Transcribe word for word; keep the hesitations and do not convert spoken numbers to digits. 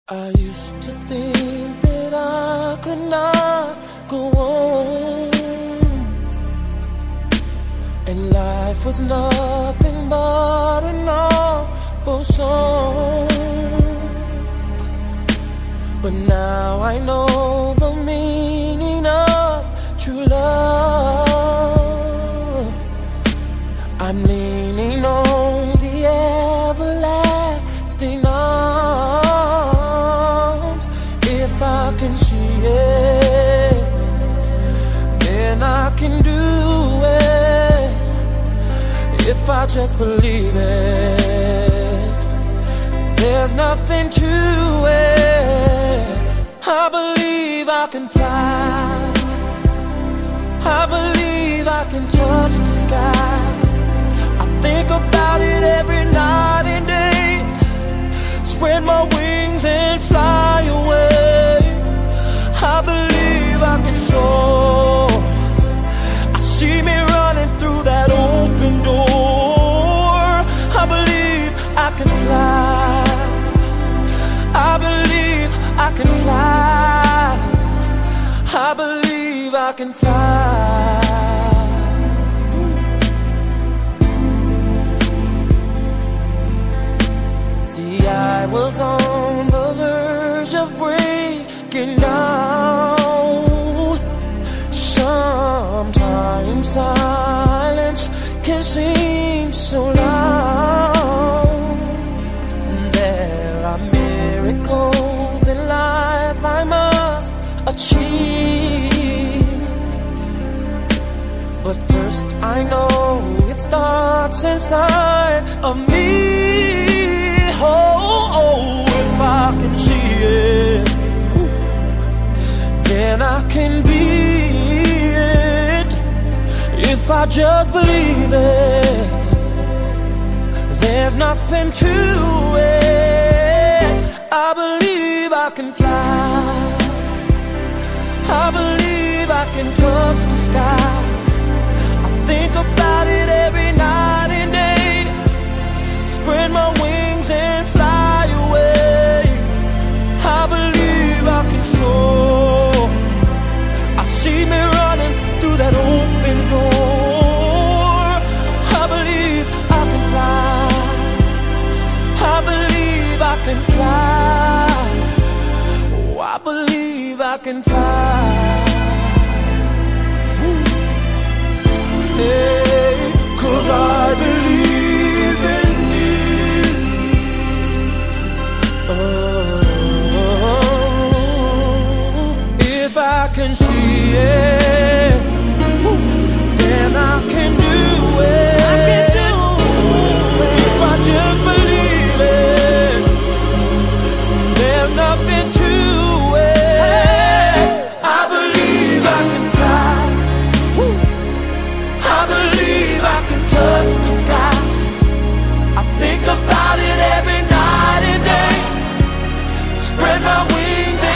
I used to think that I could not go on, and life was nothing but an awful song. But now I know the meaning of true love. I'm leaning on the everlasting arms. If I can see it, then I can do it. If I just believe it, there's nothing to it. I believe I can fly. I believe I can touch the sky. I think about it every night and day. Spread my wings and fly away. I believe I can soar. I see me running through that open door. I believe I can fly. I believe I can fly. I believe I can fly. See, I was on the verge of breaking down. Sometimes silence can seem so loud. There are miracles in life I must achieve, but first I know it starts inside of me. Oh, oh, if I can see it, then I can be it. If I just believe it, there's nothing to it. I believe I can fly. I believe I can touch the sky. I think about it every night and day. Spread my wings and fly away. I believe I can soar. I see me running through that open door. I believe I can fly. I believe I can fly. Oh, I believe I can fly. Hey, 'cause I believe in you. Oh, if I can see it, then I can do it. I can do it. If I just believe it, there's nothing to it. I believe I can fly. I believe I can touch the sky. I think about it every night and day. Spread my wings and